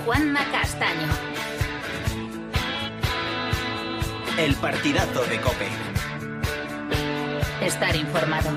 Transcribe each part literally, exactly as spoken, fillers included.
Juanma Castaño. El partidazo de COPE. Estar informado.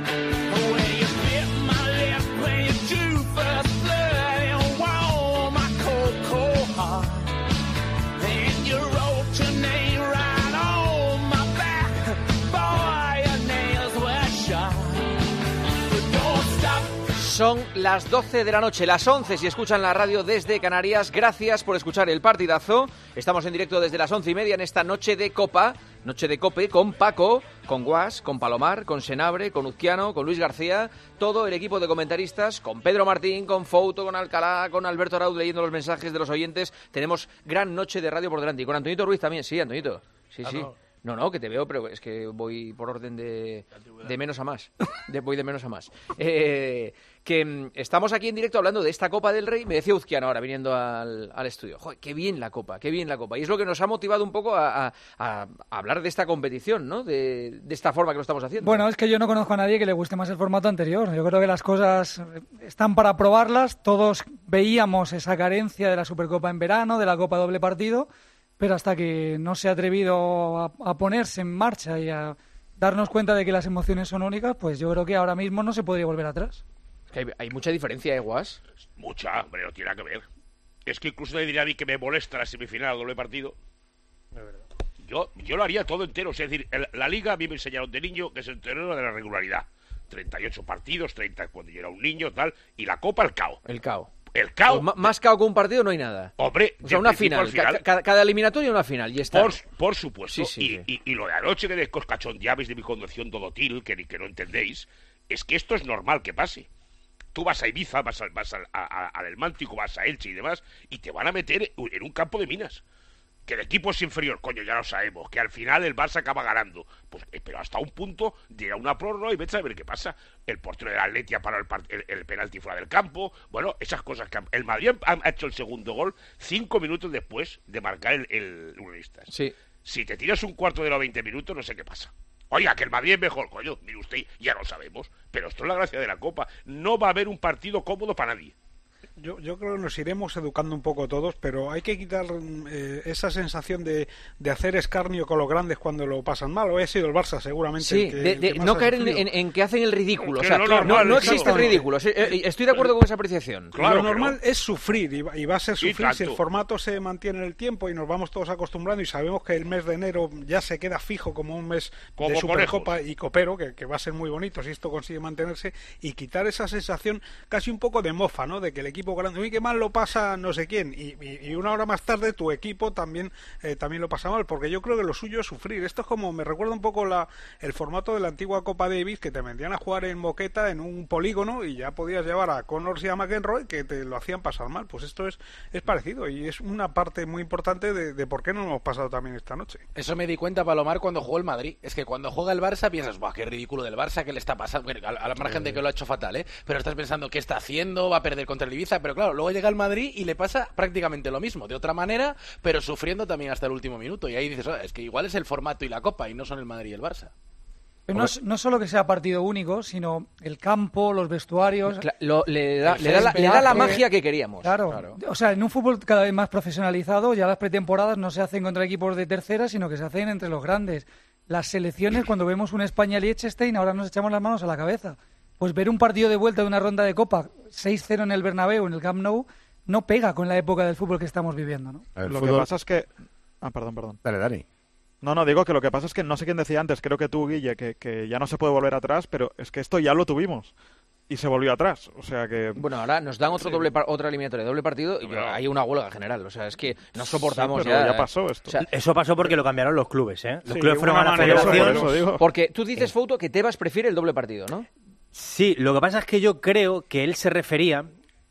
Son las doce de la noche, las once si escuchan la radio desde Canarias. Gracias por escuchar el partidazo. Estamos en directo desde las once y media en esta noche de Copa, noche de Cope, con Paco, con Guas, con Palomar, con Senabre, con Uzquiano, con Luis García, todo el equipo de comentaristas, con Pedro Martín, con Fouto, con Alcalá, con Alberto Arauz leyendo los mensajes de los oyentes. Tenemos gran noche de radio por delante. Y con Antonito Ruiz también, sí, Antonito. Sí, sí. No, no, que te veo, pero es que voy por orden de, de menos a más. De, voy de menos a más. Eh, que mm, estamos aquí en directo hablando de esta Copa del Rey. Me decía Uzquiano ahora viniendo al, al estudio. Joder, qué bien la Copa, qué bien la Copa. Y es lo que nos ha motivado un poco a, a, a hablar de esta competición, ¿no? De, de esta forma que lo estamos haciendo. Bueno, es que yo no conozco a nadie que le guste más el formato anterior. Yo creo que las cosas están para probarlas. Todos veíamos esa carencia de la Supercopa en verano, de la Copa doble partido. Pero hasta que no se ha atrevido a, a ponerse en marcha y a darnos cuenta de que las emociones son únicas, pues yo creo que ahora mismo no se podría volver atrás. Es que hay, hay mucha diferencia, ¿eh, Guas? Mucha, hombre, no tiene nada que ver. Es que incluso le diría a mí que me molesta la semifinal doble partido. Es verdad. Yo, yo lo haría todo entero. Es decir, el, la Liga a mí me enseñaron de niño que es el terreno de la regularidad. treinta y ocho partidos, treinta cuando yo era un niño, tal. Y la Copa, el cao. El cao. El cao. Pues más cao que un partido no hay nada. Hombre, o sea, una final. final. Cada, cada eliminatoria una final, y está. Por, por supuesto. Sí, sí, y, sí. Y, y lo de anoche que de cachondeabais de mi conducción dodotil, que, que no entendéis, es que esto es normal que pase. Tú vas a Ibiza, vas, a, vas a, a, a, al El Mántico, vas a Elche y demás, y te van a meter en un campo de minas. Que el equipo es inferior, coño, ya lo sabemos. Que al final el Barça acaba ganando. Pues, eh, pero hasta un punto llega una prórroga y vete a ver qué pasa. El portero del Atleti ha parado el, el, el penalti fuera del campo. Bueno, esas cosas que han... El Madrid ha, ha hecho el segundo gol cinco minutos después de marcar el, el Unionistas. Sí. Si te tiras un cuarto de los veinte minutos, no sé qué pasa. Oiga, que el Madrid es mejor, coño. Mire usted, ya lo sabemos. Pero esto es la gracia de la Copa. No va a haber un partido cómodo para nadie. Yo, yo creo que nos iremos educando un poco todos, pero hay que quitar eh, esa sensación de, de hacer escarnio con los grandes cuando lo pasan mal. Hoy ha sido el Barça, seguramente. Sí, el que, de, de el que más no ha caer en, sufrido. en, en que hacen el ridículo. O sea, no, no, normal, no existe claro, el ridículo. Estoy de acuerdo con esa apreciación. Claro lo que normal no. es sufrir y va, y va a ser Sí, sufrir si el tanto. formato se mantiene en el tiempo y nos vamos todos acostumbrando y sabemos que el mes de enero ya se queda fijo como un mes Como de Supercopa conejos. y copero, que, que va a ser muy bonito si esto consigue mantenerse, y quitar esa sensación casi un poco de mofa, ¿no? De que el equipo grande, uy, qué mal lo pasa no sé quién, y, y, y una hora más tarde tu equipo también eh, también lo pasa mal, porque yo creo que lo suyo es sufrir. Esto es como, me recuerda un poco la el formato de la antigua Copa Davis, que te vendían a jugar en moqueta en un polígono y ya podías llevar a Connors y a McEnroe que te lo hacían pasar mal. Pues esto es, es parecido y es una parte muy importante de, de por qué no lo hemos pasado también esta noche. Eso me di cuenta, Palomar, cuando jugó el Madrid. Es que cuando juega el Barça piensas, ¡buah, qué ridículo del Barça! ¿Qué le está pasando? Bueno, a, a la margen de que lo ha hecho fatal, ¿eh? Pero estás pensando, ¿qué está haciendo? ¿Va a perder contra el Ibiza? Pero claro, luego llega el Madrid y le pasa prácticamente lo mismo, de otra manera, pero sufriendo también hasta el último minuto. Y ahí dices, oh, es que igual es el formato y la Copa y no son el Madrid y el Barça. Pero no, no solo que sea partido único, sino el campo, los vestuarios... Cla- lo- le, da, le, da la, le da la magia que queríamos. Claro. Claro. O sea, en un fútbol cada vez más profesionalizado, ya las pretemporadas no se hacen contra equipos de tercera, sino que se hacen entre los grandes. Las selecciones, cuando vemos un España-Liechtenstein, ahora nos echamos las manos a la cabeza. Pues ver un partido de vuelta de una ronda de Copa, seis cero en el Bernabéu, en el Camp Nou, no pega con la época del fútbol que estamos viviendo, ¿no? El Lo fútbol... que pasa es que... Ah, perdón, perdón. Dale, Dani. No, no, digo que lo que pasa es que no sé quién decía antes, creo que tú, Guille, que, que ya no se puede volver atrás, pero es que esto ya lo tuvimos y se volvió atrás, o sea que... Bueno, ahora nos dan otro Sí. doble par- otra eliminatoria, doble partido, y Pero- hay una huelga general. O sea, es que no soportamos Sí, pero ya... ya pasó esto. O sea, Eso pasó porque lo cambiaron los clubes, ¿eh? Los Sí, clubes fueron una a la mano, eso, federación. por eso digo. porque tú dices, Fouto, que Tebas prefiere el doble partido, ¿no? Sí, lo que pasa es que yo creo que él se refería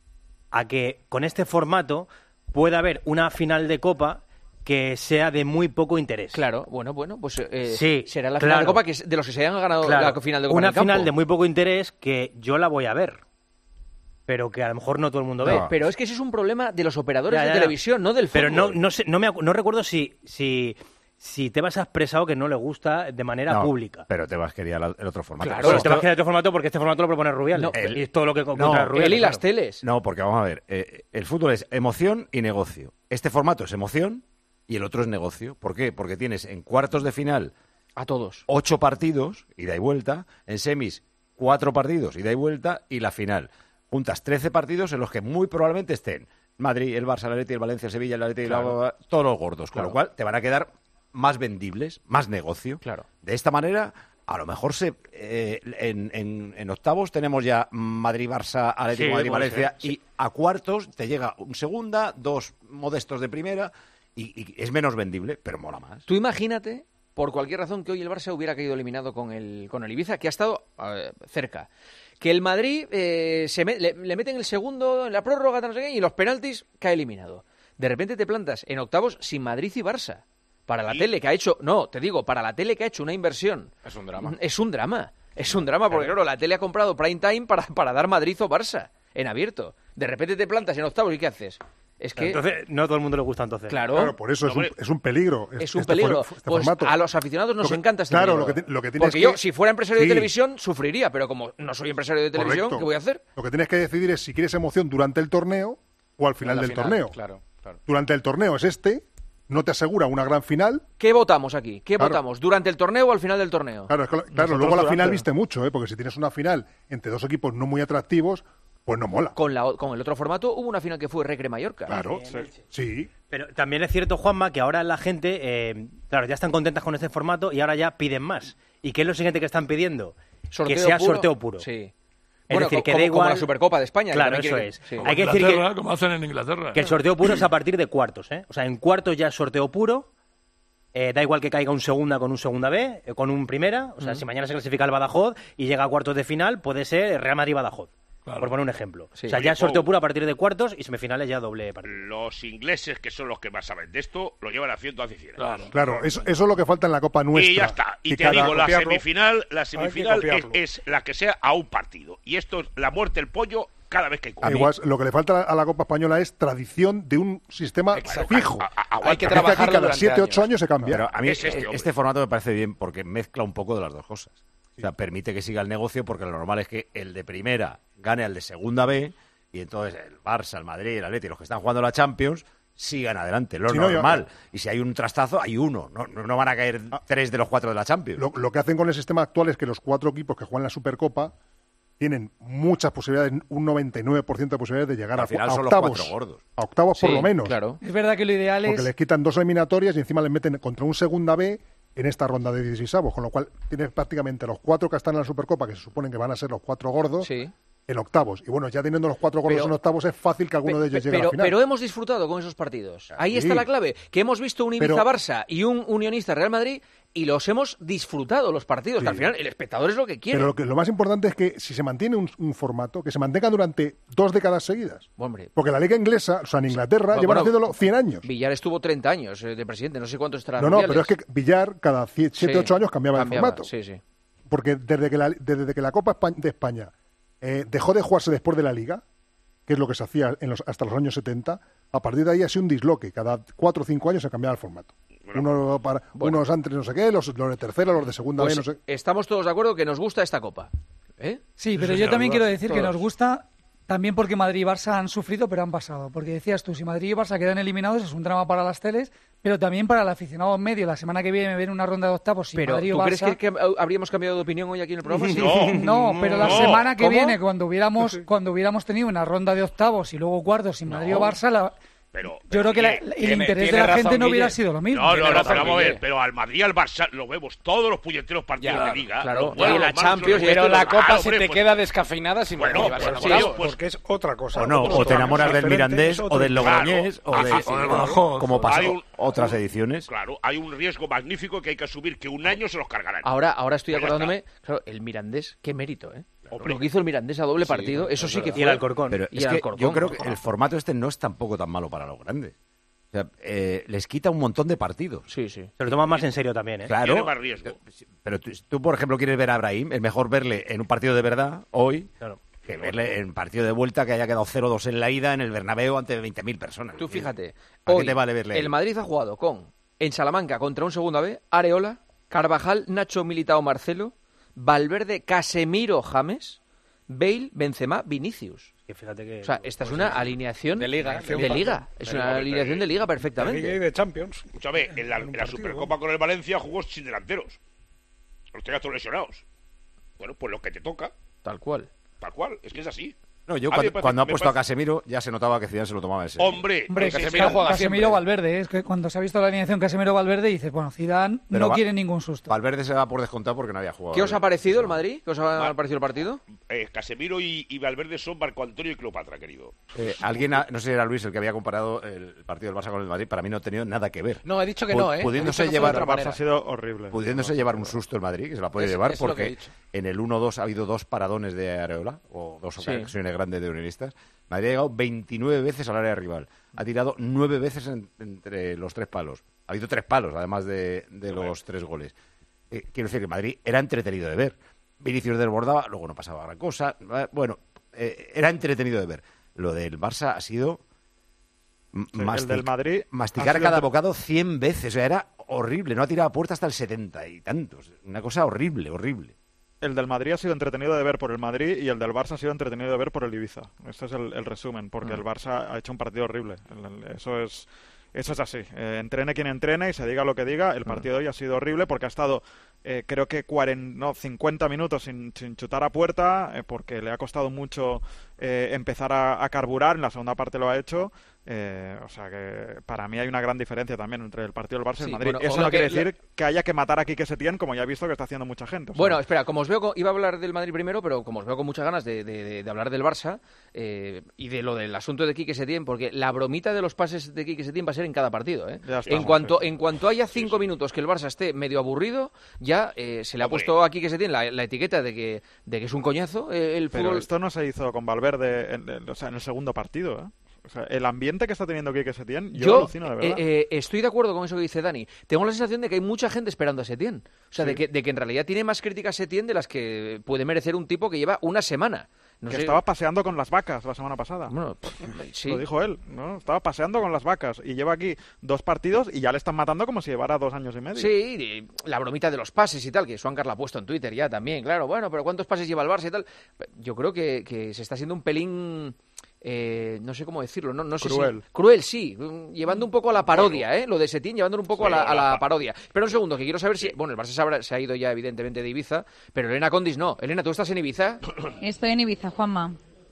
a que con este formato puede haber una final de Copa que sea de muy poco interés. Claro, bueno, bueno, pues eh, Sí, será la claro. final de Copa que es de los que se hayan ganado Claro, la final de Copa una en el campo. final de muy poco interés que yo la voy a ver, pero que a lo mejor no todo el mundo ve. No. Pero es que ese es un problema de los operadores Ya, de ya, ya. televisión, no del fútbol. Pero no, no sé, no me acu- no recuerdo si, si si Tebas ha expresado que no le gusta de manera No, pública. Pero Tebas quería la- el otro formato. Claro, Esto- Tebas quería otro formato porque este formato lo propone Rubiales. No, y es todo lo que contra no, Rubiales. Él y las claro. teles. No, porque vamos a ver, eh, el fútbol es emoción y negocio. Este formato es emoción y el otro es negocio. ¿Por qué? Porque tienes en cuartos de final A todos. ocho partidos, ida y vuelta, en semis cuatro partidos, ida y vuelta, y la final. Juntas trece partidos en los que muy probablemente estén Madrid, el Barça, el Atleti, el Valencia, el Sevilla, el Atleti, Claro. la- todos los gordos. Con Claro. lo cual te van a quedar más vendibles, más negocio. Claro. De esta manera, a lo mejor se eh, en, en- en octavos tenemos ya Madrid, Barça, Atlético, Sí, Madrid, puede Valencia, ser, y a cuartos te llega un segunda, dos modestos de primera, y, y es menos vendible, pero mola más. Tú imagínate, por cualquier razón, que hoy el Barça hubiera caído eliminado con el, con el Ibiza, que ha estado eh, cerca. Que el Madrid eh, se me- le, le meten el segundo en la prórroga, no sé qué, y en los penaltis cae eliminado. De repente te plantas en octavos sin Madrid y Barça. Para la Y- tele que ha hecho, no, te digo, para la tele que ha hecho una inversión. Es un drama. Es un drama. Es un drama porque, claro, la tele ha comprado prime time para, para dar Madrid o Barça en abierto. De repente te plantas en octavos y ¿qué haces? Es que, Entonces, no a todo el mundo le gusta entonces. claro, Claro, por eso es un, Hombre, es un peligro. es un este peligro. for- este Pues formato. a los aficionados nos Lo que- encanta este claro, peligro. lo que ti- lo que tienes Porque que- yo, si fuera empresario Sí. de televisión, sufriría, pero como no soy empresario de televisión, Correcto. ¿qué voy a hacer? Lo que tienes que decidir es si quieres emoción durante el torneo o al final La del final, torneo. Claro, claro. Durante el torneo es este, no te asegura una gran final. ¿Qué votamos aquí? ¿Qué Claro. votamos? ¿Durante el torneo o al final del torneo? Claro, es que- claro Nosotros luego la durante. final viste mucho, ¿eh? Porque si tienes una final entre dos equipos no muy atractivos, pues no mola. Con, la, o- con el otro formato hubo una final que fue Recre Mallorca. Claro, sí. Pero también es cierto, Juanma, que ahora la gente, eh, claro, ya están contentas con este formato y ahora ya piden más. ¿Y qué es lo siguiente que están pidiendo? ¿Sorteo que sea puro? sorteo puro. Sí. Es Bueno, decir, co- que como, da como igual... la Supercopa de España. que Claro, también eso quiere- es. sí. Hay que decir Inglaterra, que, como hacen en Inglaterra. que el sorteo puro es a partir de cuartos, ¿eh? O sea, en cuartos ya es sorteo puro. Eh, da igual que caiga un segunda con un segunda B, eh, con un primera. O sea, si mañana se clasifica el Badajoz y llega a cuartos de final, puede ser Real Madrid-Badajoz. Claro. Por poner un ejemplo. Sí. O sea, Oye, ya es sorteo Pau. puro a partir de cuartos y semifinales ya doble partido. Los ingleses, que son los que más saben de esto, lo llevan haciendo hace cien años. Claro. Claro, eso, eso es lo que falta en la Copa nuestra. Y ya está. Y Que te cada- digo, la copiarlo. semifinal, la semifinal es, copiarlo. es la que sea a un partido. Y esto es la muerte del pollo cada vez que hay Da Copa. igual, lo que le falta a la Copa Española es tradición de un sistema Exacto. fijo. A- a- Hay aguanta. que Es que aquí trabajarlo cada durante siete ocho años. años se cambia. Pero a mí Es este, este, hombre. formato me parece bien porque mezcla un poco de las dos cosas. O sea, permite que siga el negocio porque lo normal es que el de primera gane al de segunda B y entonces el Barça, el Madrid, el Atleti, los que están jugando la Champions sigan adelante. Lo Sí, no, yo- normal. Y si hay un trastazo, hay uno. No, no, no van a caer tres de los cuatro de la Champions. Lo, lo que hacen con el sistema actual es que los cuatro equipos que juegan la Supercopa tienen muchas posibilidades, un noventa y nueve por ciento de posibilidades de llegar Al a, final a son los octavos. cuatro gordos. A octavos por Sí, lo menos. Claro. Es verdad que lo ideal Porque es... les quitan dos eliminatorias y encima les meten contra un segunda B en esta ronda de dieciseisavos, con lo cual tienes prácticamente los cuatro que están en la Supercopa, que se suponen que van a ser los cuatro gordos, Sí. en octavos. Y bueno, ya teniendo los cuatro gordos Pero- en octavos, es fácil que alguno de ellos Pe- llegue a pero, la final. pero hemos disfrutado con esos partidos. Ahí Sí. está la clave. Que hemos visto un Pero- Ibiza-Barça y un Unionista Real Madrid y los hemos disfrutado los partidos. Que al final el espectador es lo que quiere. Pero lo, que, lo más importante es que si se mantiene un, un formato, que se mantenga durante dos décadas seguidas. Hombre, Porque la liga inglesa, o sea, en Inglaterra, Bueno, llevan bueno, haciéndolo cien años. Villar estuvo treinta años eh, de presidente. No sé cuánto estará. No, no, pero es que Villar cada siete ocho años cambiaba, de formato. Sí, sí. Porque desde que la, desde que la Copa Espa- de España eh, dejó de jugarse después de la Liga, que es lo que se hacía en los, hasta los años setenta, a partir de ahí ha sido un disloque. Cada cuatro o cinco años se cambiaba el formato. Uno para, Bueno. Unos antes no sé qué, los, los de tercera, los de segunda Pues B, no sé. estamos todos de acuerdo que nos gusta esta copa. ¿Eh? Sí, pero Eso yo sin también duda. quiero decir que Todos. nos gusta también porque Madrid y Barça han sufrido, pero han pasado. Porque decías tú, si Madrid y Barça quedan eliminados es un drama para las teles, pero también para el aficionado medio. La semana que viene me ven una ronda de octavos sin Pero, Madrid ¿tú o crees Barça. que, que habríamos cambiado de opinión hoy aquí en el programa? Sí. No. No, pero la No. semana que ¿Cómo? viene, cuando hubiéramos, cuando hubiéramos tenido una ronda de octavos y luego cuartos sin Madrid o Barça, la- Pero, yo creo que la- Guille, el tiene- interés de tiene la razón, gente no hubiera Guille. sido lo mismo. No, no, Tiene no, razón, pero vamos a ver, Guille. pero al Madrid y al Barça lo vemos todos los puñeteros partidos Ya, de Liga. claro. Los buenos, Y la los malos, Champions los y Pero buenos. la Copa Claro, se hombre, te pues- queda descafeinada si Bueno, Madrid y Barça pues no sí, pasan. pues- Porque es otra cosa. O no, Otro o te torneo. enamoras Es del diferente, Mirandés es o otro del torneo. Logroñés o de, Ah, sí, o del como- Badajoz. como pasó Hay un- otras ediciones. Claro, hay un riesgo magnífico que hay que asumir, que un año se los cargarán. Ahora, ahora estoy Pues ya acordándome, claro, el Mirandés, qué mérito, ¿eh? Hombre. Lo que hizo el Mirandés a doble Sí, partido, eso es sí que verdad. fue. Y el Alcorcón. Pero Y es el que Alcorcón. yo creo que el formato este no es tampoco tan malo para los grandes. O sea, eh, les quita un montón de partidos. Sí, sí. Se lo toman más en serio también, ¿eh? Claro. Tiene más riesgo. Pero tú, tú, por ejemplo, quieres ver a Brahim, es mejor verle en un partido de verdad hoy Claro. que verle en partido de vuelta que haya quedado cero dos en la ida en el Bernabéu ante veinte mil personas. Tú fíjate, ¿A qué hoy te vale verle ahí? el Madrid ha jugado con En Salamanca, contra un segunda B, Areola, Carvajal, Nacho, Militao, Marcelo, Valverde, Casemiro, James, Bale, Benzema, Vinicius. Que fíjate que, o sea, esta es pues, una alineación de liga. De, de liga. Es una alineación de liga perfectamente. De liga y de Champions. Escúchame, en la, en la Supercopa con el Valencia jugó sin delanteros. Los tenía todos lesionados. Bueno, pues lo que te toca. Tal cual. Tal cual, es que es así. No, yo A mí cuando, me parece- cuando ha me puesto a parece- Casemiro ya se notaba que Zidane se lo tomaba en serio. Hombre, Hombre, ese- Casemiro ese- juega Casemiro siempre. Valverde, es que cuando se ha visto la alineación Casemiro-Valverde dices, bueno, Zidane Pero no va- quiere ningún susto. Valverde se va por descontado porque no había jugado. ¿Qué os ha parecido el Madrid? ¿Qué os ha Mal. parecido el partido? eh, Casemiro y, y Valverde son Marco Antonio y Cleopatra, querido. Eh, alguien, ha- no sé si era Luis el que había comparado el partido del Barça con el Madrid, para mí no ha tenido nada que ver. No, he dicho que Pu- no, ¿eh? pudiéndose He dicho que llevar- fue de otra El Barça manera. ha sido horrible. Pudiéndose llevar un susto el Madrid, que se la puede Es- llevar, es lo que he porque dicho. en el uno dos ha habido dos paradones de Areola, o dos Sí. ocasiones grandes de unionistas. Madrid ha llegado veintinueve veces al área rival. Ha tirado nueve veces en- entre los tres palos. Ha habido tres palos, además de, de los tres goles. Eh, quiero decir que Madrid era entretenido de ver. Vinicius desbordaba, luego no pasaba gran cosa. Eh, Bueno, eh, era entretenido de ver. Lo del Barça ha sido... m- Sí, mastic- el del Madrid ha masticar sido cada entre- bocado cien veces. O sea, era horrible. No ha tirado a puerta hasta el setenta y tantos. Una cosa horrible, horrible. El del Madrid ha sido entretenido de ver por el Madrid y el del Barça ha sido entretenido de ver por el Ibiza. Este es el, el resumen, porque el Barça ha hecho un partido horrible. El- el- Eso es eso es así. Eh, entrene quien entrene y se diga lo que diga, el partido de hoy ha sido horrible porque ha estado, eh, creo que cuarenta, no, cincuenta minutos sin, sin chutar a puerta, eh, porque le ha costado mucho eh, empezar a, a carburar. En la segunda parte lo ha hecho. Eh, o sea que para mí hay una gran diferencia también entre el partido del Barça y Sí, el Madrid. bueno, Eso o lo no que- quiere decir que haya que matar a Quique Setién, como ya he visto que está haciendo mucha gente. O sea, Bueno, espera, como os veo, con- iba a hablar del Madrid primero, pero como os veo con muchas ganas de, de- de- de hablar del Barça eh, y de lo del asunto de Quique Setién, porque la bromita de los pases de Quique Setién va a ser en cada partido. ¿eh? Ya estamos, En cuanto, sí. en cuanto haya cinco minutos que el Barça esté medio aburrido, ya eh, se le ha Hombre. puesto a Quique Setién la, la etiqueta de que, de que es un coñazo eh, el Pero fútbol. esto no se hizo con Valverde en, en- o sea, en el segundo partido, ¿eh? O sea, el ambiente que está teniendo Quique Setién, yo, Yo alucino de verdad. eh, eh, estoy de acuerdo con eso que dice Dani. Tengo la sensación de que hay mucha gente esperando a Setién. O sea, Sí. de, que, de que en realidad tiene más críticas Setién de las que puede merecer un tipo que lleva una semana. No que sé- estaba paseando con las vacas la semana pasada. Bueno, sí. Lo dijo él, ¿no? Estaba paseando con las vacas y lleva aquí dos partidos y ya le están matando como si llevara dos años y medio. Sí, y la bromita de los pases y tal, que Suancar la ha puesto en Twitter ya también, claro. Bueno, pero ¿cuántos pases lleva el Barça y tal? Yo creo que, que se está haciendo un pelín... eh, no sé cómo decirlo, no, no sé Cruel. si... Cruel, sí. mm, Llevando un poco a la parodia, ¿eh? Lo de Setién, llevándolo un poco a, la, a la parodia. Pero un segundo, que quiero saber si... Bueno, el Barça se, habrá- se ha ido ya, evidentemente, de Ibiza, pero Elena Condis no. Elena, ¿tú estás en Ibiza? Estoy en Ibiza, Juanma.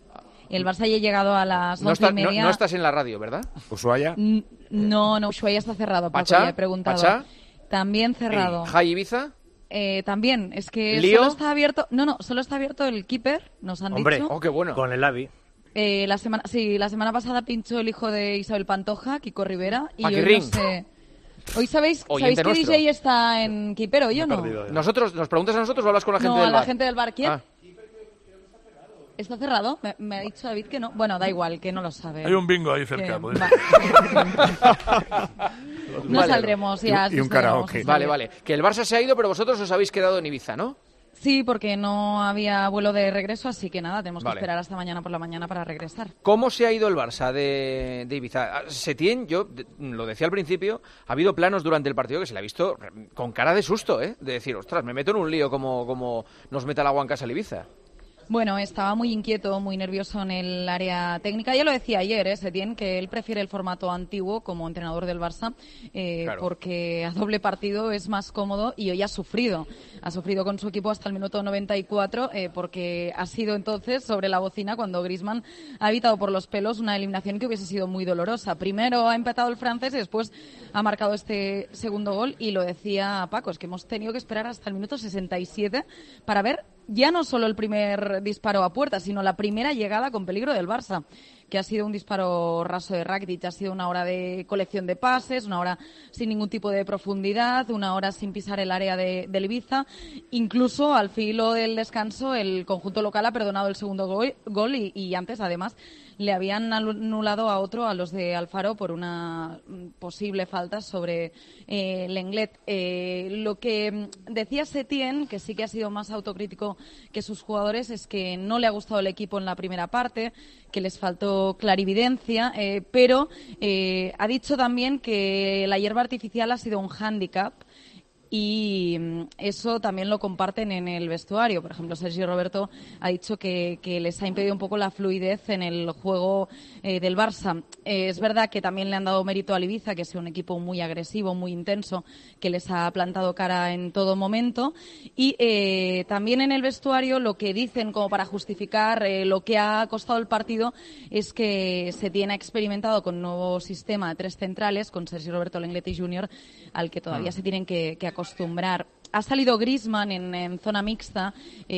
El Barça ya ha llegado a las No, once está- y no- media. no estás en la radio, ¿verdad? Ushuaia. N- No, no, Ushuaia está cerrado, Paco, ¿Pachá? ya he preguntado. ¿Pachá? También cerrado. ¿Y Jai Ibiza? Eh, también, es que ¿Lío? solo está abierto... No, no, solo está abierto el keeper, nos han Hombre, dicho. Oh, qué bueno. con el Avi. Eh, la semana, sí, la semana pasada pinchó el hijo de Isabel Pantoja, Kiko Rivera, y hoy Paquirrín. no sé... Hoy sabéis, Oyente ¿sabéis que nuestro. D J está en Keeper hoy o no? Perdido ya. ¿Nosotros, ¿Nos preguntas a nosotros o hablas con la gente no, del a la bar? gente del bar. ¿Quién? Ah. ¿Está cerrado? Me, me ha dicho David que no. Bueno, da igual, que no lo sabe. Hay un bingo ahí cerca. Que- podéis- va- No Vale. saldremos Y ya. un- y un nos karaoke. saldremos, nos Vale, saldremos. vale. Que el Barça se ha ido, pero vosotros os habéis quedado en Ibiza, ¿no? Sí, porque no había vuelo de regreso, así que nada, tenemos Vale. que esperar hasta mañana por la mañana para regresar. ¿Cómo se ha ido el Barça de, de Ibiza? Ah, Setién, yo de- lo decía al principio, ha habido planos durante el partido que se le ha visto con cara de susto, ¿eh? De decir, ostras, me meto en un lío como, como nos meta el agua en casa el Ibiza. Bueno, estaba muy inquieto, muy nervioso en el área técnica. Ya lo decía ayer, ¿eh, Setién, que él prefiere el formato antiguo como entrenador del Barça, eh, Claro. porque a doble partido es más cómodo y hoy ha sufrido. Ha sufrido con su equipo hasta el minuto noventa y cuatro, eh, porque ha sido entonces sobre la bocina cuando Griezmann ha evitado por los pelos una eliminación que hubiese sido muy dolorosa. Primero ha empatado el francés y después ha marcado este segundo gol, y lo decía Paco, es que hemos tenido que esperar hasta el minuto sesenta y siete para ver ya no solo el primer disparo a puerta, sino la primera llegada con peligro del Barça, que ha sido un disparo raso de Rakitic. Ha sido una hora de colección de pases, una hora sin ningún tipo de profundidad, una hora sin pisar el área de, del Ibiza. Incluso al filo del descanso el conjunto local ha perdonado el segundo gol, gol y, y antes, además, le habían anulado a otro, a los de Alfaro, por una mm, posible falta sobre eh, Lenglet. Eh, lo que mm, decía Setién, que sí que ha sido más autocrítico que sus jugadores, es que no le ha gustado el equipo en la primera parte, que les faltó tenido clarividencia, eh, pero eh, ha dicho también que la hierba artificial ha sido un hándicap. Y eso también lo comparten en el vestuario. Por ejemplo, Sergi Roberto ha dicho que, que les ha impedido un poco la fluidez en el juego eh, del Barça. Eh, es verdad que también le han dado mérito al Ibiza, que es un equipo muy agresivo, muy intenso, que les ha plantado cara en todo momento. Y eh, también en el vestuario lo que dicen como para justificar eh, lo que ha costado el partido es que Setién ha experimentado con un nuevo sistema de tres centrales, con Sergi Roberto, Lenglet y Junior, al que todavía se tienen que, que acostumbrar. Ha salido Griezmann en, en zona mixta.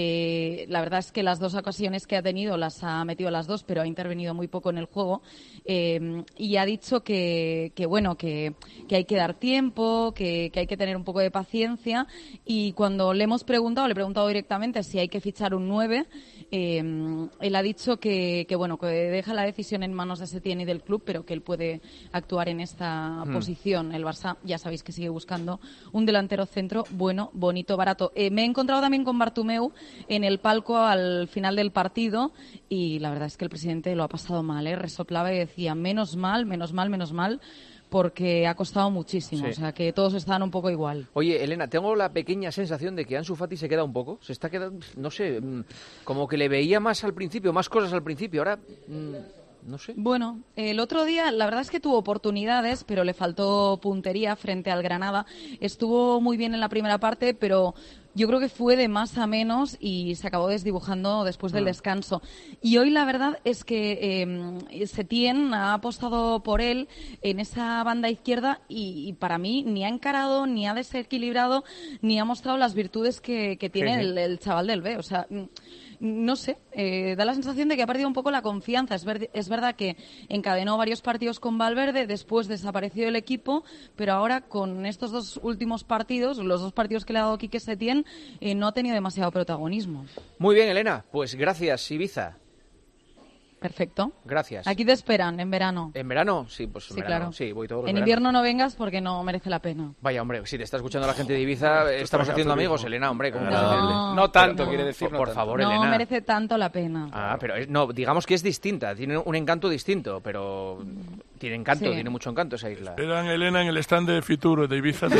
Eh, la verdad es que las dos ocasiones que ha tenido las ha metido las dos, pero ha intervenido muy poco en el juego. Eh, y ha dicho que, que bueno, que, que hay que dar tiempo, que, que hay que tener un poco de paciencia. Y cuando le hemos preguntado, le he preguntado directamente si hay que fichar un nueve, eh, él ha dicho que, que bueno, que deja la decisión en manos de Setién y del club, pero que él puede actuar en esta hmm. posición. El Barça, ya sabéis que sigue buscando un delantero centro bueno, bonito, barato. Eh, me he encontrado también con Bartomeu en el palco al final del partido y la verdad es que el presidente lo ha pasado mal, ¿eh? Resoplaba y decía menos mal, menos mal, menos mal, porque ha costado muchísimo, sí. O sea que todos estaban un poco igual. Oye, Elena, tengo la pequeña sensación de que Ansu Fati se queda un poco, se está quedando, no sé, como que le veía más al principio, más cosas al principio, ahora... Mmm... No sé. Bueno, el otro día la verdad es que tuvo oportunidades, pero le faltó puntería frente al Granada. Estuvo muy bien en la primera parte, pero yo creo que fue de más a menos y se acabó desdibujando después del descanso. Y hoy la verdad es que eh, Setién ha apostado por él en esa banda izquierda y, y para mí ni ha encarado, ni ha desequilibrado, ni ha mostrado las virtudes que, que tiene sí, sí. El, el chaval del B. O sea... No sé, eh, da la sensación de que ha perdido un poco la confianza. Es, ver, es verdad que encadenó varios partidos con Valverde, después desapareció el equipo, pero ahora con estos dos últimos partidos, los dos partidos que le ha dado Quique Setién, eh, no ha tenido demasiado protagonismo. Muy bien, Elena, pues gracias, Ibiza. Perfecto. Gracias. Aquí te esperan, en verano. ¿En verano? Sí, pues en sí, verano. Claro. Sí, voy todos los En veranos. invierno no vengas porque no merece la pena. Vaya, hombre, si te está escuchando la gente de Ibiza, estamos haciendo amigos, Elena, hombre. ¿Cómo no, no tanto, no. quiere decir. Por, no por tanto. favor, no Elena. No merece tanto la pena. Ah, pero es, no, digamos que es distinta, tiene un encanto distinto, pero tiene encanto, sí. tiene mucho encanto esa isla. Eran Elena en el stand de Fitur de Ibiza.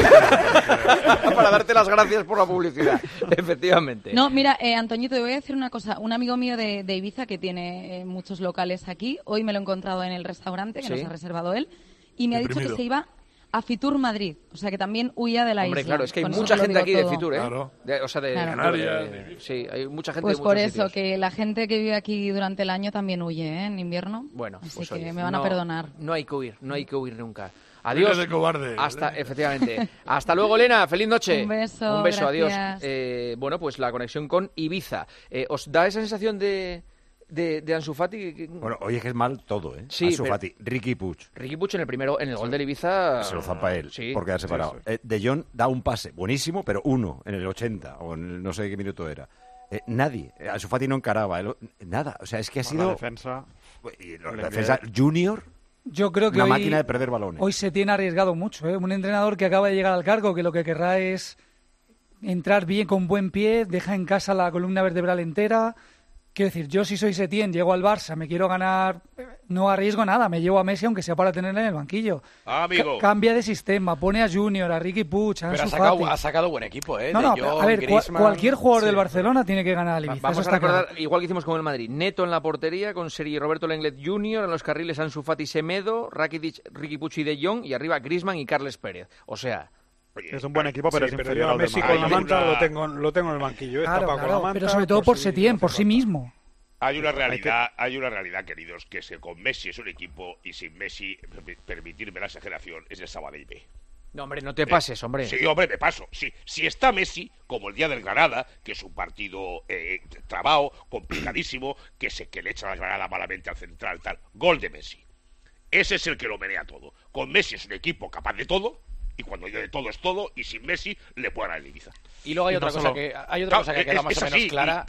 Para darte las gracias por la publicidad, efectivamente. No, mira, eh, Antoñito, te voy a decir una cosa. Un amigo mío de, de Ibiza que tiene eh, muchos locales aquí, hoy me lo he encontrado en el restaurante que ¿Sí? nos ha reservado él y me ha Deprimido. dicho que se iba a Fitur Madrid, o sea que también huía de la Hombre, isla. claro, es que hay Con mucha eso gente lo aquí digo de todo. Fitur, ¿eh? Claro. De, o sea, de Claro. Canarias. de- sí, hay mucha gente Pues de por muchos eso, sitios. que la gente que vive aquí durante el año también huye, ¿eh? En invierno. Bueno, Así pues que oye, me van no, a perdonar. No hay que huir, no hay que huir nunca. Adiós. Venga de cobarde. Hasta, efectivamente. Hasta luego, Elena. Feliz noche. Un beso, Un beso, adiós. gracias. Eh, bueno, pues la conexión con Ibiza. Eh, ¿Os da esa sensación de, de, de Ansu Fati? Que- Bueno, oye, que es mal todo, ¿eh? Sí, Ansu pero- Fati, Ricky Puig, Ricky Puig en el primero, en el gol del Ibiza. se lo zampa él, Sí. porque ha separado. sí. Eh, De Jong da un pase buenísimo, pero uno en el ochenta, o en el no sé qué minuto era. Eh, nadie. Eh, Ansu Fati no encaraba. él- nada. O sea, es que ha La sido... defensa. y la el defensa Junior, Yo creo que una hoy, máquina de perder balones. hoy se tiene arriesgado mucho, ¿eh? Un entrenador que acaba de llegar al cargo, que lo que querrá es entrar bien con buen pie, deja en casa la columna vertebral entera. Quiero decir, yo si soy Setién, llego al Barça, me quiero ganar, no arriesgo nada, me llevo a Messi aunque sea para tenerle en el banquillo. Ah, amigo. Ca- cambia de sistema, pone a Junior, a Ricky Puig, a Pero ha Ansu sacado, Fati. ha sacado buen equipo, ¿eh? No, no, De pero, Jong, a ver, cua- Griezmann, cualquier jugador sí. del Barcelona tiene que ganar al Va- Ibiza. Vamos eso a está recordar, claro. igual que hicimos con el Madrid, Neto en la portería, con Sergi Roberto Lenglet junior, en los carriles Ansu Fati Semedo, Rakitic, Ricky Puig y De Jong, y arriba Griezmann y Carles Pérez. O sea, Oye, Es un buen equipo, pero Sí, es pero inferior yo a al del Messi Madrid. con la Hay manta una- lo tengo, lo tengo en el banquillo, ¿eh? Claro, Tapado claro, con la manta. pero sobre todo por si Setién, hace por sí falta. mismo. Hay una realidad, hay una realidad, queridos, que es que con Messi es un equipo y sin Messi, per- permitirme la exageración, es el Sabadell B. no, hombre, no te pases, hombre. Sí, hombre, me paso. Sí, si está Messi, como el día del Granada, que es un partido eh, trabado, complicadísimo, que se que le echa la Granada malamente al central, tal. Gol de Messi. Ese es el que lo menea todo. Con Messi es un equipo capaz de todo, y cuando digo de todo es todo, y sin Messi le puede ganar el Ibiza. Y luego hay Y otra no cosa solo- que hay otra Claro, cosa que es- queda más es o menos así, clara.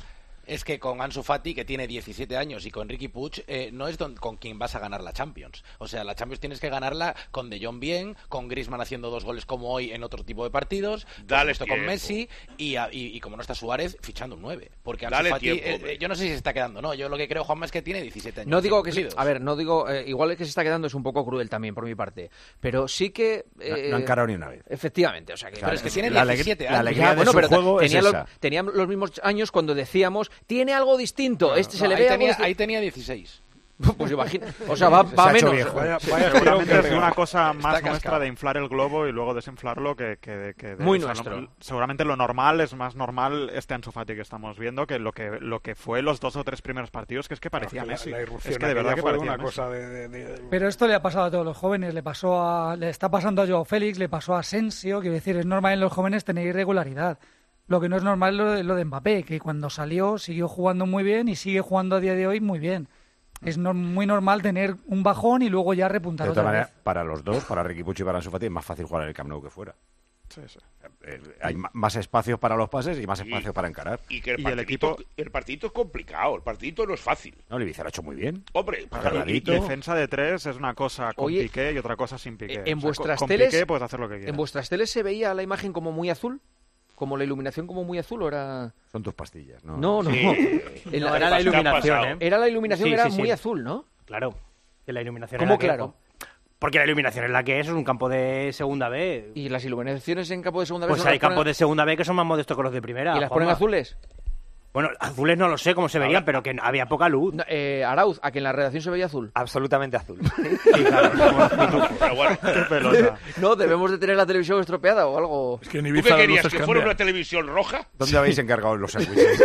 es que con Ansu Fati, que tiene diecisiete años, y con Riqui Puig, eh, no es don, con quien vas a ganar la Champions. O sea, la Champions tienes que ganarla con De Jong bien, con Griezmann haciendo dos goles como hoy en otro tipo de partidos, Dale esto con Messi, y, a, y, y como no está Suárez, fichando un nueve. Porque Ansu Dale Fati, tiempo, eh, yo no sé si se está quedando, no. Yo lo que creo, Juanma, es que tiene diecisiete años. No digo que sí, cumplidos. a ver, no digo, eh, igual es que se está quedando es un poco cruel también por mi parte, pero sí que eh, No, no han encarado ni una vez. Efectivamente, o sea que Pero es que tiene la diecisiete alegría- la años. alegría Ya, de bueno, su pero juego es tenía los, esa. tenía los mismos años cuando decíamos, tiene algo distinto, este se No, le ahí, ve algo tenía, distinto. ahí tenía dieciséis. Pues imagina, o sea, va, Se va ha hecho menos. viejo. Vaya, vaya Seguramente tío, es que- una cosa más cascado. nuestra de inflar el globo y luego desinflarlo que, que, que de, Muy o sea, nuestro. no- seguramente lo normal es más normal este Ansu Fati que estamos viendo que lo que lo que fue los dos o tres primeros partidos, que es que parecía la- Messi. la irrupción Es que de verdad aquella que fue parecía una Messi. cosa de, de- de- Pero esto le ha pasado a todos los jóvenes, le pasó a, le está pasando a Joao Félix, le pasó a Asensio, quiero decir, es normal en los jóvenes tener irregularidad. Lo que no es normal es lo de, lo de Mbappé, que cuando salió siguió jugando muy bien y sigue jugando a día de hoy muy bien. Es no- muy normal tener un bajón y luego ya repuntar De otra todas vez. maneras, para los dos, para Riqui Puig y para Ansu Fati, es más fácil jugar en el Camp Nou que fuera. Sí, sí. Eh, Hay ma- más espacios para los pases y más Sí. espacio para encarar. Y que el Y el partidito, equipo- el partidito es complicado, el partidito no es fácil. No, el Ibiza lo ha hecho muy bien. Hombre, Cargadito. Defensa de tres es una cosa con Oye, Piqué y otra cosa sin Piqué. en O sea, vuestras con, teles- con Piqué puedes hacer lo que quieras. ¿En vuestras teles se veía la imagen como muy azul? ¿Como la iluminación como muy azul o era...? Son tus pastillas, ¿no? No, no. Sí. En No, la- era la ¿Qué ha iluminación, pasado? ¿eh? Era la iluminación, Sí, era sí, sí. muy azul, ¿no? Claro. Que la iluminación ¿Cómo es la que- claro? Porque la iluminación es la que es, es un campo de segunda B. ¿Y las iluminaciones en campo de segunda vez? Pues hay campos de segunda B que son más modestos que los de primera. ¿Y las ponen Juanma. azules? Bueno, azules no lo sé cómo se verían, pero que había poca luz. No, eh, Arauz, ¿a que en la redacción se veía azul? Absolutamente azul. Sí, claro, como pitufo. pero bueno, Qué pelota. No, debemos de tener la televisión estropeada o algo. Es que en ¿tú Ibiza qué las querías? luces ¿Que fuera cambian. una televisión roja? ¿Dónde habéis encargado los sándwiches?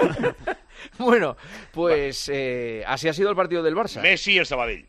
Bueno, pues eh, así ha sido el partido del Barça. Messi y el Sabadell.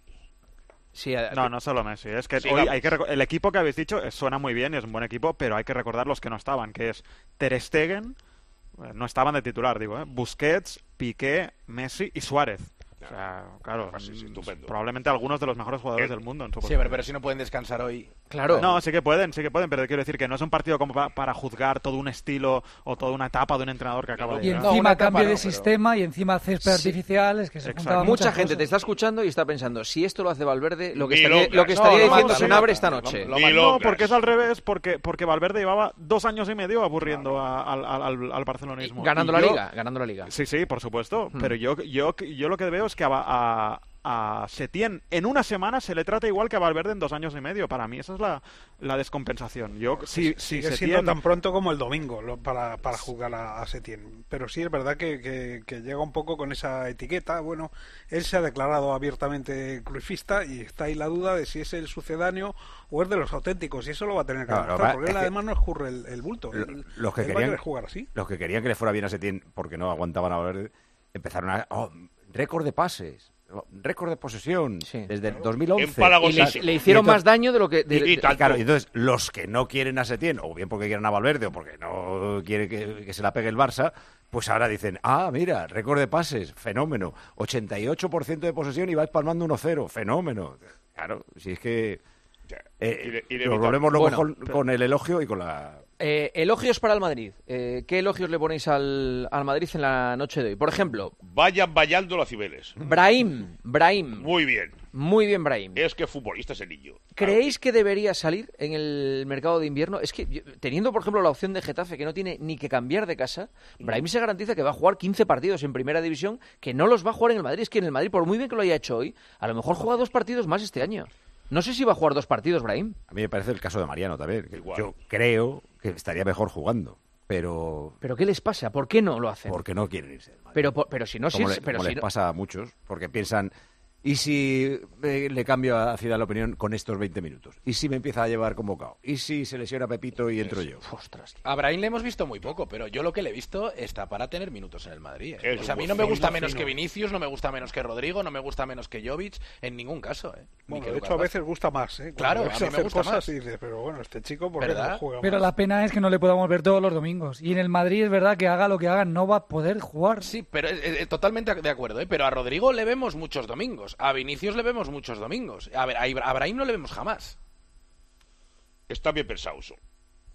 Sí, eh, No, no solo Messi. Es que Sigamos. hoy hay que reco- el equipo que habéis dicho eh, suena muy bien y es un buen equipo, pero hay que recordar los que no estaban, que es Ter Stegen, eh, no estaban de titular, digo, ¿eh? Busquets, Piqué, Messi y Suárez. O sea, claro, Sí, sí, mm, estupendo. probablemente algunos de los mejores jugadores Eh, del mundo en su Sí, posición. pero, pero si no pueden descansar hoy. claro. No, sí que pueden, sí que pueden, pero quiero decir que no es un partido como pa- para juzgar todo un estilo o toda una etapa de un entrenador que acaba de Y llegar. No, encima una etapa cambio no, de pero- sistema y encima césped Sí. artificial, es que se Exacto. juntaban Mucha muchas gente te cosas. está escuchando y está pensando, si esto lo hace Valverde, lo que Ni estaría, loca. lo que No, estaría lo diciendo mata, Senabre lo esta mata. noche. Lo- Ni No, locas. porque es al revés, porque, porque Valverde llevaba dos años y medio aburriendo a- al, al, al- al barcelonismo. Ganando Y la yo- liga, ganando la liga. Sí, sí, por supuesto. Hmm. Pero yo, yo, yo lo que veo es que a, a, a Setién en una semana se le trata igual que a Valverde en dos años y medio. Para mí esa es la, la descompensación. Yo, si, si Sigue Setién... siendo tan pronto como el domingo lo- para, para jugar a, a Setién. Pero sí es verdad que, que- que llega un poco con esa etiqueta. Bueno, él se ha declarado abiertamente cruifista y está ahí la duda de si es el sucedáneo o es de los auténticos. Y eso lo va a tener que Claro, demostrar, va- porque es él que además no escurre el, el bulto. Lo- Él- los que él va a querían querer jugar así. los que querían que le fuera bien a Setién porque no aguantaban a Valverde empezaron a oh, récord de pases, oh, récord de posesión Sí. desde el dos mil once. Empálago Y le, sí, sí. le hicieron Y entonces- más daño de lo que... de- Y- y de- tal. Y claro, y entonces los que no quieren a Setién, o bien porque quieren a Valverde o porque no quiere que, que se la pegue el Barça, pues ahora dicen, ah, mira, récord de pases, fenómeno, ochenta y ocho por ciento de posesión y vais palmando uno cero, fenómeno. Claro, si es que Ya. eh, Ine- nos inevitable. volvemos locos Bueno, con, con el elogio y con la... Eh, elogios para el Madrid. Eh, ¿Qué elogios le ponéis al, al Madrid en la noche de hoy? Por ejemplo, Vayan vallando los Cibeles. Brahim. Brahim. Muy bien. Muy bien, Brahim. Es que futbolista es el niño. ¿Creéis que debería salir en el mercado de invierno? Es que, yo- teniendo, por ejemplo, la opción de Getafe, que no tiene ni que cambiar de casa, Brahim se garantiza que va a jugar quince partidos en Primera División, que no los va a jugar en el Madrid. Es que en el Madrid, por muy bien que lo haya hecho hoy, a lo mejor juega dos partidos más este año. No sé si va a jugar dos partidos, Brahim. A mí me parece el caso de Mariano también, que Igual. yo creo que estaría mejor jugando, pero ¿Pero qué les pasa? ¿Por qué no lo hacen? porque no quieren irse del Madrid. Pero, por- pero si no, si como es- le- pero como si les no- pasa a muchos, porque piensan, ¿y si eh, le cambio a Zidane la opinión con estos veinte minutos? ¿Y si me empieza a llevar convocado? ¿Y si se lesiona Pepito y entro yo? Ostras. A Brahim le hemos visto muy poco, pero yo lo que le he visto está para tener minutos en el Madrid. ¿eh? Es O sea, a mí un no me buen gusta fino, menos fino. que Vinicius, no me gusta menos que Rodrigo, no me gusta menos que Jovic, en ningún caso. ¿eh? Ni Bueno, que de Lucas hecho, a Vázquez. veces gusta más. ¿eh? Cuando Claro, ves a mí me hacer gusta cosas más. y dices, pero bueno, este chico, ¿por qué ¿Verdad? no juega Pero más? la pena es que no le podamos ver todos los domingos. Y en el Madrid es verdad que haga lo que haga, no va a poder jugar. Sí, pero eh, eh, totalmente de acuerdo, ¿eh? Pero a Rodrigo le vemos muchos domingos, a Vinicius le vemos muchos domingos, a ver, a Ibra- a Brahim no le vemos jamás. Está bien pensado eso.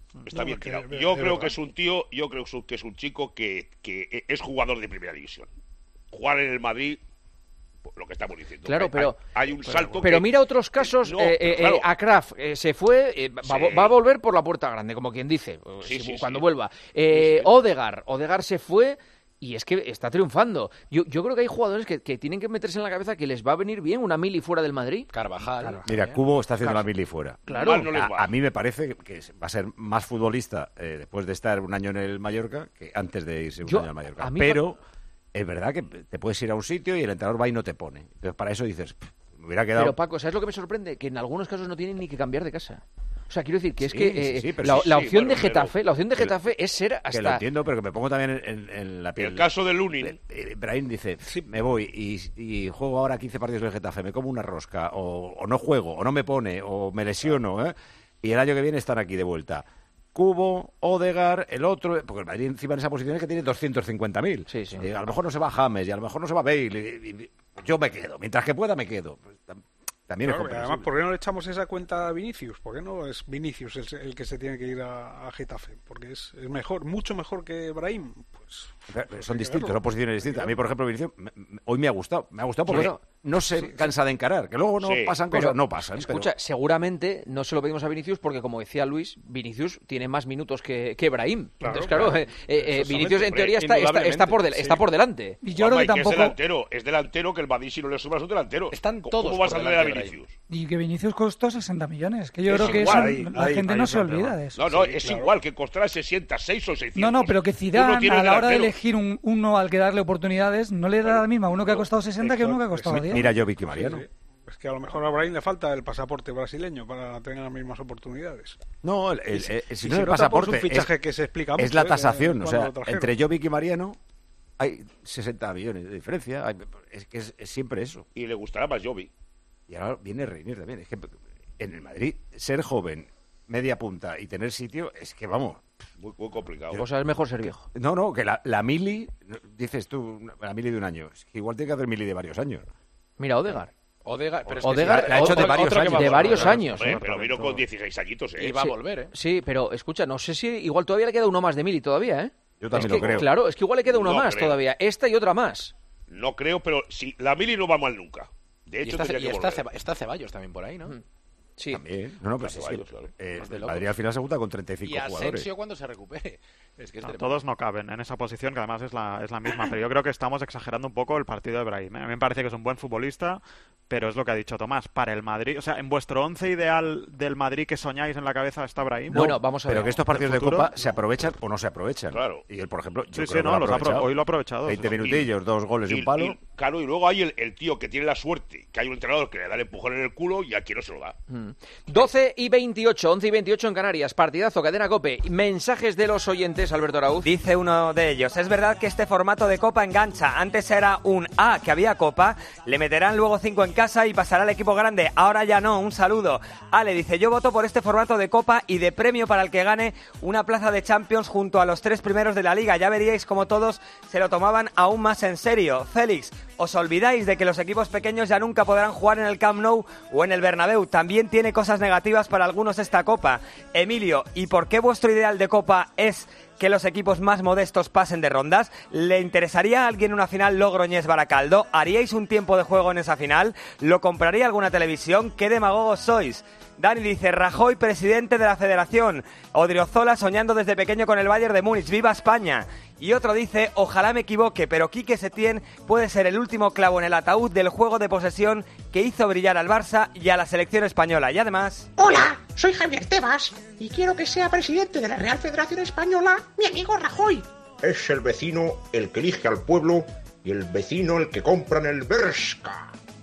Está No, bien que- tirado. de- Yo de creo verdad. que es un tío, yo creo que es un chico que, que es jugador de primera división. Jugar en el Madrid, pues, lo que estamos diciendo. Claro, Hay- pero- hay, un salto. Pero que- mira otros casos, No, eh, pero eh, claro. eh, a Kraft eh, se fue, eh, va, Sí. a vo- va a volver por la puerta grande, como quien dice, Sí, si- sí, cuando sí. vuelva. Eh, Odegaard, Odegaard se fue y es que está triunfando. Yo, yo creo que hay jugadores que, que tienen que meterse en la cabeza que les va a venir bien una mili fuera del Madrid. Carvajal. Mira, Cubo está haciendo Claro. la mili fuera. Claro. Mal no les A, va. a mí me parece que va a ser más futbolista eh, después de estar un año en el Mallorca que antes de irse un Yo- año al Mallorca. a mí Pero es verdad que te puedes ir a un sitio y el entrenador va y no te pone. Entonces, para eso dices, "Pff, me hubiera quedado... Pero Paco, ¿sabes lo que me sorprende? Que en algunos casos no tienen ni que cambiar de casa. O sea, quiero decir que es Sí, que sí, eh, sí, pero la, sí, la sí, opción bueno, de Getafe, pero- la opción de que lo- Getafe es ser Que lo hasta entiendo, pero que me pongo también en, en- en la piel. El caso de Lunin. Eh, eh, Brahim dice, me voy y, y juego ahora quince partidos del Getafe, me como una rosca, o, o no juego, o no me pone, o me lesiono, ¿eh? Y el año que viene están aquí de vuelta. Cubo, Odegaard, el otro, porque el Madrid encima en esa posición es que tiene doscientos cincuenta mil. Sí, sí. Y a lo mejor no se va James, y a lo mejor no se va Bale, y- y- y yo me quedo, mientras que pueda me quedo. Pues, tam- también Claro, es y además, comprensible. ¿por qué no le echamos esa cuenta a Vinicius? ¿Por qué no es Vinicius el, el que se tiene que ir a, a Getafe? Porque es, es mejor, mucho mejor que Brahim. Pues, Pero pues son hay que distintos, verlo. son posiciones distintas. A mí, por ejemplo, Vinicius, me- me- hoy me ha gustado. Me ha gustado porque Bueno, no se sí, cansa de encarar. Que luego no Sí, pasan pero, cosas, no pasan. Escucha, pero- seguramente no se lo pedimos a Vinicius porque, como decía Luis, Vinicius tiene más minutos que, que Brahim. Claro, Entonces, claro, claro. eh, eh, Exactamente, Vinicius en hombre, teoría está, está, está por del- sí. está por delante. Y yo creo Juanma, que y que es tampoco. delantero, es delantero que el Madrid si no le sumas un delantero. Están ¿Cómo- todos ¿Cómo vas a por tener a delante de Vinicius? Y que Vinicius costó sesenta millones. Que yo Es creo que igual, eso, ahí- la ahí- gente ahí no es se el olvida tema. de eso. No, no, Sí, es claro. igual que costará sesenta, seis o seiscientos. No, no, pero que Tú no Zidane, tienes a la hora de delantero. elegir un, uno al que darle oportunidades, no le da la misma a uno que ha costado sesenta que a uno que ha costado diez. Mira, yo Vicky Mariano. Sí, sí. Es que a lo mejor a Brahim le falta el pasaporte brasileño para tener las mismas oportunidades. No, el, el- Y si- el- y si si no el nota, pues, pasaporte un fichaje es, que se explica es mucho, la ¿eh? tasación. de O cuando sea, lo trajeron. entre Jovic y Mariano hay sesenta millones de diferencia. Hay- es que es, es siempre eso. Y le gustará más Jovi. Y ahora viene Reinier también. Es que en el Madrid, ser joven, media punta y tener sitio, es que vamos. Muy, muy complicado. O sea, es mejor ser viejo. No, no, que la, la mili, dices tú, la mili de un año. Es que igual tiene que hacer mili de varios años. Mira, Odegaard. Odegaard, pero es que Odegaard sí, la ha hecho de otro- varios otro que años. va a De volver, varios ¿no? años. Hombre, ¿eh? pero vino con dieciséis añitos, ¿eh? Y va a Sí. volver, ¿eh? Sí, pero escucha, no sé si igual todavía le queda uno más de Mili todavía, ¿eh? Yo también Es que, lo creo. Claro, es que igual le queda uno No más creo. todavía. Esta y otra más. No creo, pero si la mili no va mal nunca. De Y hecho, está, tendría y que está, volver. Ceba- está Ceballos también por ahí, ¿no? Sí. También. No, no, pero sí, sí. Ceballos, claro. Eh, Más de el locos. Madrid al final se junta con treinta y Y cinco jugadores. Asensio cuando se recupere. Es que es No, tremendo. todos no caben en esa posición, que además es la, es la misma. Pero yo creo que estamos exagerando un poco el partido de Brahim, ¿eh? A mí me parece que es un buen futbolista, pero es lo que ha dicho Tomás. Para el Madrid, o sea, en vuestro once ideal del Madrid que soñáis en la cabeza está Brahim. Bueno, vamos a ver. Pero que estos partidos de futuro? Copa se aprovechan o no se aprovechan. Claro. Y él, por ejemplo, yo Sí, creo sí, que no, lo ha los ha apro- aprovechado. hoy lo ha aprovechado. veinte sí, sí. minutillos, dos goles y, un palo. y- claro, y luego hay el, el tío que tiene la suerte, que hay un entrenador que le da el empujón en el culo y aquí no se lo da. Mm. doce y veintiocho, once y veintiocho en Canarias. Partidazo, cadena COPE. Mensajes de los oyentes, Alberto Arauz. Dice uno de ellos, es verdad que este formato de Copa engancha. Antes era un A, que había Copa, le meterán luego cinco en casa y pasará al equipo grande. Ahora ya no, un saludo. Ale dice, yo voto por este formato de Copa y de premio para el que gane una plaza de Champions junto a los tres primeros de la Liga. Ya veríais cómo todos se lo tomaban aún más en serio. Félix, ¿os olvidáis de que los equipos pequeños ya nunca podrán jugar en el Camp Nou o en el Bernabéu? También tiene cosas negativas para algunos esta Copa. Emilio, ¿y por qué vuestro ideal de Copa es que los equipos más modestos pasen de rondas? ¿Le interesaría a alguien una final Logroñés-Baracaldo? ¿Haríais un tiempo de juego en esa final? ¿Lo compraría alguna televisión? ¿Qué demagogos sois? Dani dice, Rajoy, presidente de la Federación. Odriozola soñando desde pequeño con el Bayern de Múnich. ¡Viva España! Y otro dice, ojalá me equivoque, pero Quique Setién puede ser el último clavo en el ataúd del juego de posesión que hizo brillar al Barça y a la selección española. Y además... Hola, soy Javier Tebas y quiero que sea presidente de la Real Federación Española mi amigo Rajoy. Es el vecino el que elige al pueblo y el vecino el que compra en el Bershka.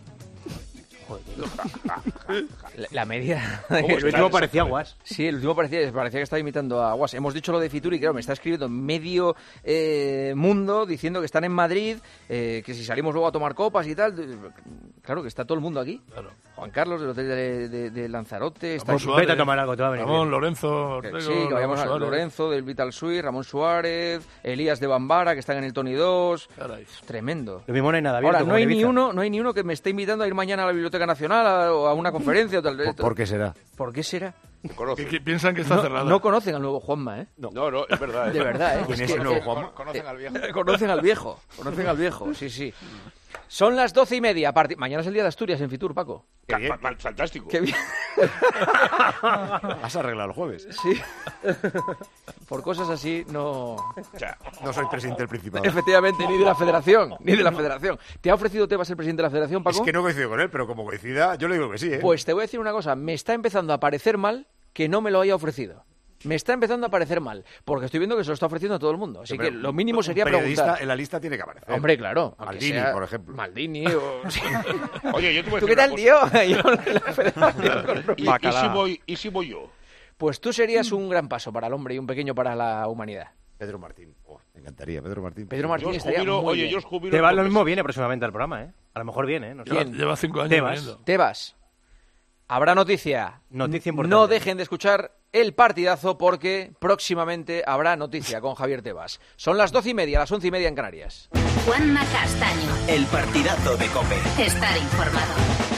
La, la media... El último parecía Guas. Sí, el último parecía, parecía que estaba imitando a Guas. Hemos dicho lo de Fitur y claro, me está escribiendo medio eh, mundo diciendo que están en Madrid, eh, que si salimos luego a tomar copas y tal. Claro que está todo el mundo aquí. Juan Carlos del hotel de, de- de Lanzarote. Está Ramón aquí. Suárez, Vete a tomar algo, te va a venir Ramón, bien. Lorenzo, Que- Ortego, sí, que vayamos a Ramón Suárez. Lorenzo del Vital Suisse, Ramón Suárez, Elías de Bambara, que están en el Tony dos. Caray. Tremendo. Lo mismo no hay nada abierto. Ahora, no como hay en ni Ibiza. uno, no hay ni uno que me esté invitando a ir mañana a la Biblioteca Nacional a, o a una conferencia o tal. ¿Por qué será? ¿Por qué será? conocen. Que, que piensan que está no, cerrada. no conocen al nuevo Juanma, ¿eh? No, no, es verdad. ¿eh? De verdad, ¿eh? ¿Quién es que- el nuevo que- Juanma? Conocen al viejo. Conocen al viejo, conocen al viejo, sí, sí. Son las doce y media. parti- Mañana es el día de Asturias en Fitur, Paco. Ca- fa- fa- Fantástico. Qué bien. Has arreglado el jueves. Sí. Por cosas así no... O sea, No soy presidente del Principado. Efectivamente, ni de la federación, ni de la federación. ¿Te ha ofrecido Tebas el presidente de la federación, Paco? Es que no coincido con él, pero como coincida, yo le digo que sí, ¿eh? Pues te voy a decir una cosa, me está empezando a parecer mal que no me lo haya ofrecido. Me está empezando a parecer mal, porque estoy viendo que se lo está ofreciendo a todo el mundo. Así que Pero lo mínimo sería un periodista preguntar. en la lista tiene que aparecer. Hombre, claro. aunque Maldini, sea por ejemplo. Maldini o... oye, yo te voy a ¿Tú decir qué tal, una tío? cosa. Yo en la federación con Rubio. ¿Y, y Bacalao. si voy, ¿Y si voy yo? Pues tú serías un gran paso para el hombre y un pequeño para la humanidad. Pedro Martín. Oh, me encantaría, Pedro Martín. Pedro Yo Martín os estaría jubilo, muy oye, bien. yo os jubilo. Tebas en lo dos mismo meses. viene próximamente al programa, ¿eh? A lo mejor viene, ¿eh? No sé. Lleva, ¿Quién? lleva cinco años Tebas. viniendo. Tebas, habrá noticia. Noticia importante. No dejen de escuchar el partidazo porque próximamente habrá noticia con Javier Tebas. Son las doce y media, las once y media en Canarias. Juanma Castaño. El partidazo de COPE. Estar informado.